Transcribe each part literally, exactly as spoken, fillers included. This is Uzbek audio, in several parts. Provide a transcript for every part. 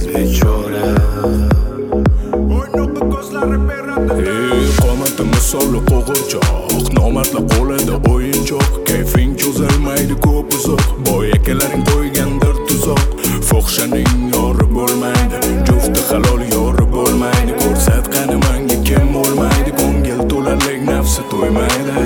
bechora. O'ynoqda ko'zlari beradi. Ey qomati misoli qo'g'irchoq, nomardlar qo'lida o'yinchoq. Kayfing cho'zilmaydi ko'p uzoq, boy akalaring qo'ygandir tuzoq. Fohshaning yori bo'lmaydi, jufti halol yori bo'lmaydi. Ko'rsatqani menga kim bo'lmaydi, ko'ngil to'larlik nafsi to'ymaydi.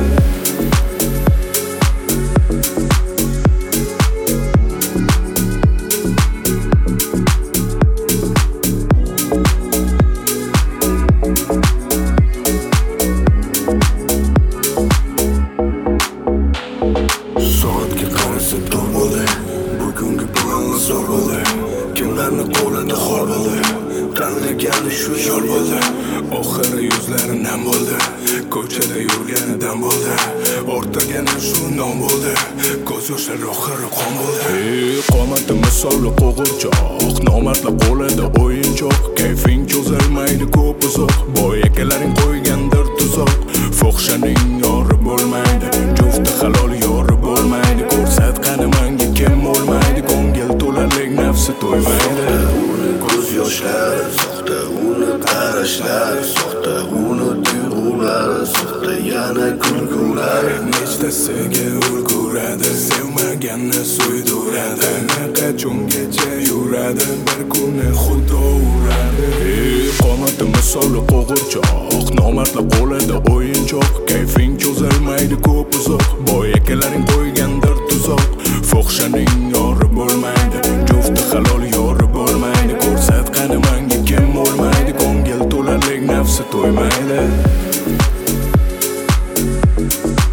Soatga qarasib tur bo'ldi, bugungi planni zo'r bo'ldi. Kimlarni qo'lida xor bo'ldi, tanlagani shu yo'l bo'ldi. Oxiri yuzlari nam bo'ldi, ko'chada yurganidan bo'ldi. Ortagani shu nom bo'ldi, ko'z yoshlari oxiri qon bo'ldi. Ey qomati misoli qo'g'irchoq, nomardlar qo'lida o'yinchoq. Kayfing cho'zilmaydi ko'p uzoq, boy akalaring qo'ygandir tuzoq. Fohshaning yori bo'lmaydi, jufti halol yori bo'lmaydi. Ko'rsatqani menga kim bo'lmaydi, ko'ngil to'larlik nafsi to'ymaydi. Uni ko'z yoshlari, soxta uni qarashlari, soxta uni tuyg'ulari, soxta yana kulgulari. Nechtasiga ulguradi, sevmaganni suydiradi. Qachongacha yuradi, bir kuni xudo uradi. Ey qomati misoli qo'g'irchoq, nomardlar qo'lida o'yinchoq. Kayfing cho'zilmaydi ko'p uzoq, boy akalaring qo'ygandir tuzoq. Fohshaning yori bo'lmaydi, jufti halol yori bo'lmaydi. Ko'rsatqani menga kim bo'lmaydi, ko'ngil to'larlik nafsi to'ymaydi.